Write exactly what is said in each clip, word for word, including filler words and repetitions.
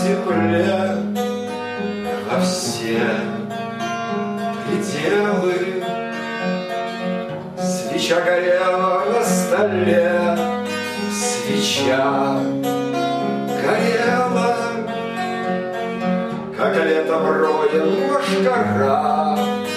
тепле во все пределы. Свеча горела на столе, свеча горела, как летом роем мошкара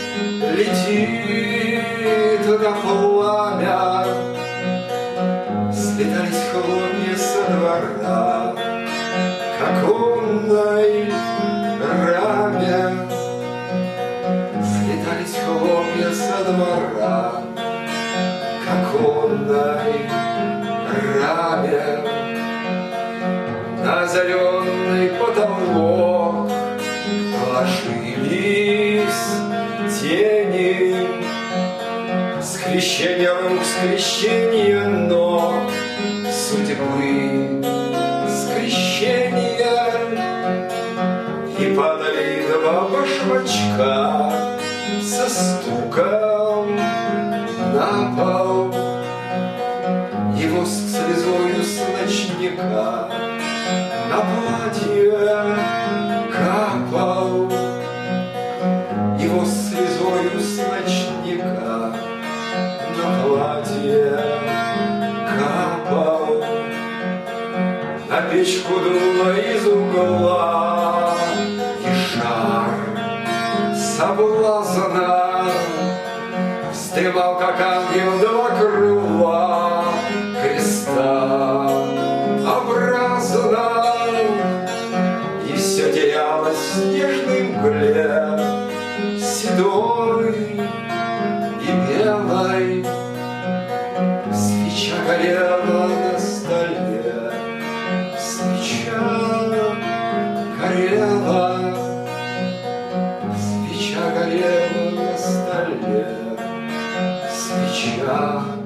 летит на пламя. Слетались хлопья со двора к оконной раме. Слетались хлопья со двора к оконной раме. На озаренный потолок ложились тени. Скрещение рук, скрещение ног судьбы, скрещение. И падали два башмачка со стуком на пол. И воск слезою с ночника на платье капал. И воск слезою с ночника на платье капал. На печку дуло из угла, и шар соблазна вздымал, как ангел, два крыла креста образно. И все терялось в снежной мгле седой и белой. Свеча горела на столе, свеча горела, свеча горела на столе, свеча